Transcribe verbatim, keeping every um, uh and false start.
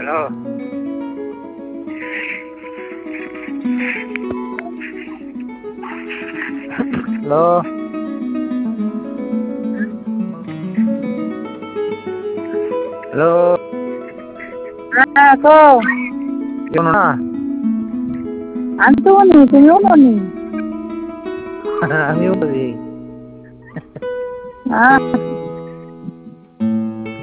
Halo. Halo. Halo. Ah, kok. Yung na. Antoni, Antoni. Ano yun? Ah.